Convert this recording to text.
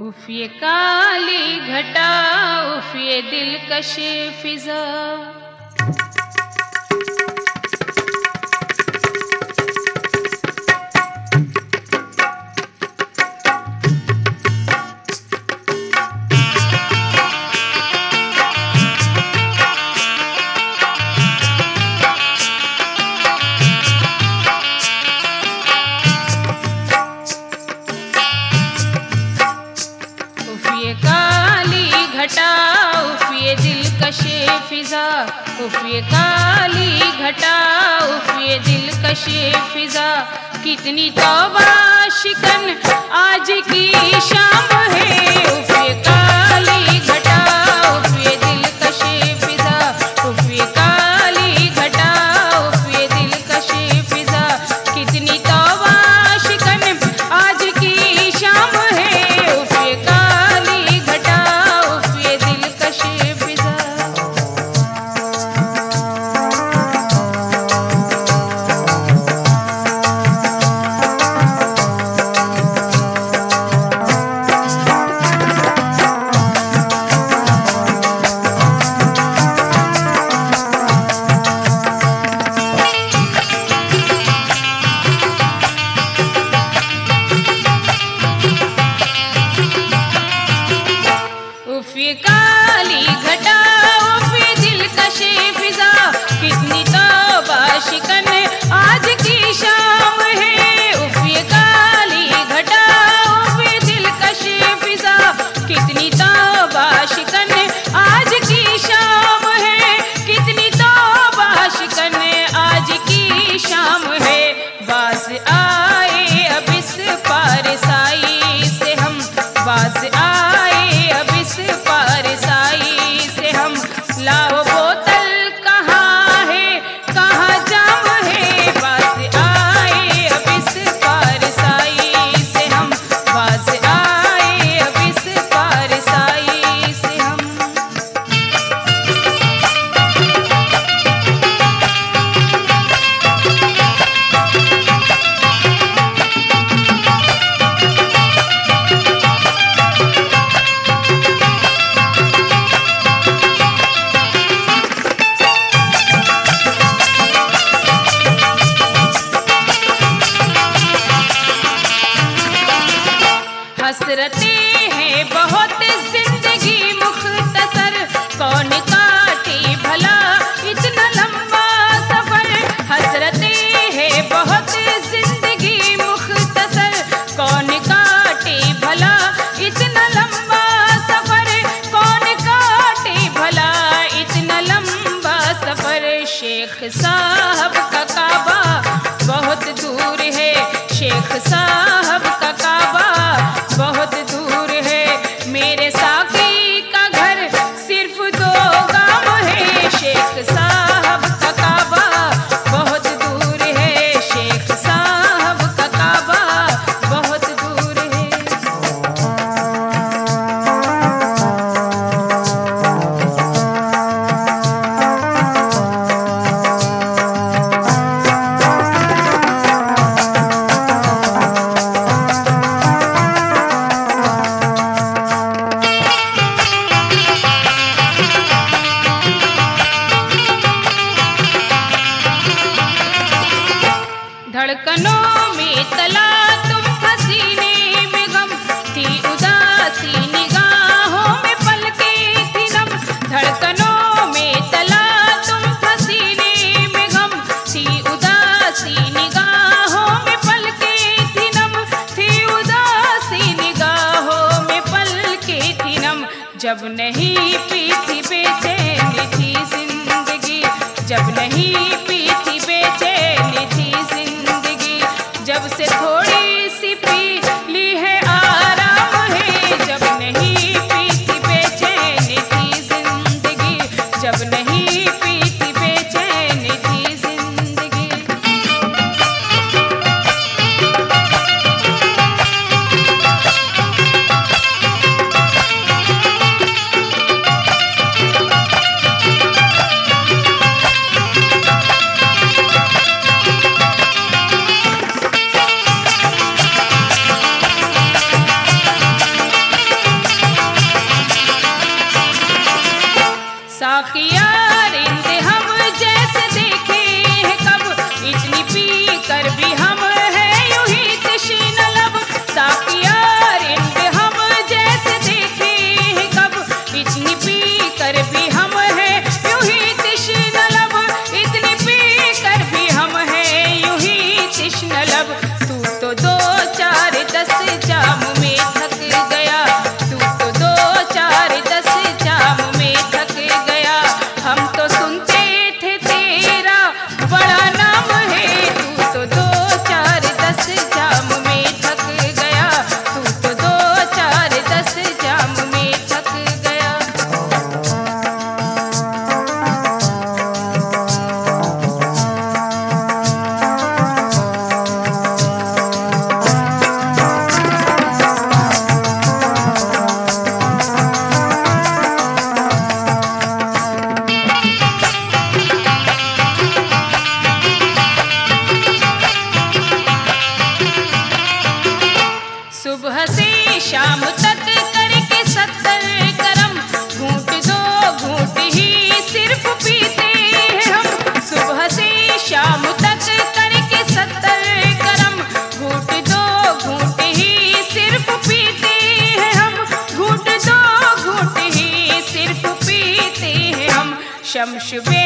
उफ़ ये काली घटा, उफ़ ये दिलकश फिज़ा। उफ़ ये दिलकश फिज़ा, उफ़ ये काली घटा, उफ़ ये दिलकश फिज़ा। कितनी तौबा शिकन आज की शाम है। उफ़ ये काली घटा, उफ़ ये दिलकश फिज़ा, उफ़ ये काली घटा, उफ़ ये दिलकश फिज़ा। कितनी तौबा शिकन आज की शाम है। उफ़ ये काली घटा, उफ़ ये दिलकश फिज़ा। उफ़ ये काली घटा, उफ़ ये दिलकश फिज़ा। कितनी तौबा शिकन आज की शाम है। उफ़ ये काली घटा, उफ़ ये दिलकश फिज़ा। कितनी तौबा शिकन आज की शाम है। कितनी तौबा शिकन आज की शाम है। बाज़ आए अब इस पारसाई से हम, बाज़ आए अब इस पारसाई से हम। लाओ बोतल कहाँ है, कहाँ जाम है। बाज़ आए अब इस पारसाई से हम, बाज़ आए अब इस पारसाई से हम। हसरतें हैं बहुत जिंदगी मुख्तसर, कौन काटे भला इतना लंबा सफर। हसरतें हैं बहुत जिंदगी मुख्तसर, कौन काटे भला इतना लंबा सफर। कौन काटे भला इतना लंबा सफर। शेख साहब का काबा बहुत दूर है, शेख साहब का काबा बहुत दूर है। मेरे साकी का घर सिर्फ 2 गांव है। शेख साहब का काबा बहुत दूर है, शेख साहब का काबा बहुत दूर है। धड़कनों में तला तुम, हसीने में गम थी उदासी, निगाहों में पलके थी नम। धड़कनों में तला तुम, हसीने में गम थी उदासी, निगाहों में पलके थी नम। थी उदासी, निगाहों में पलके थी नम। जब नहीं पी थी बेचैन थी जिंदगी, जब नहीं पी थी बेचैन थी जिंदगी। जब से थोड़ी सी पी ली है आराम है। जब नहीं पी थी बेचैन थी जिंदगी, जब नहीं पी थी बेचैन थी जिंदगी। साकिया रिंद हम जैसे देखे हैं कब, इतनी पी कर भी हम है यूं ही तृष्ण लब। साकिया रिंद हम जैसे देखे हैं कब, इतनी पी कर भी हम है यूं ही तृष्ण लब। इतनी पी कर भी हम है यूं ही तृष्ण लब। तू तो 2 4 10 जाम में थक गया, तू तो 2 4 10 जाम में थक गया। हम तो सुनते थे तेरा बड़ा नाम है, तू तो 2 4 10 जाम में थक गया, तू तो 2 4 10 जाम में थक गया। सुबह से शाम तक करके 70 करम, घूंट 2 घूंट ही सिर्फ पीते हैं हम। सुबह से शाम तक करके 70 करम, घूंट 2 घूंट ही सिर्फ पीते हैं हम। घूंट 2 घूंट ही सिर्फ पीते हैं हम। शम्स बे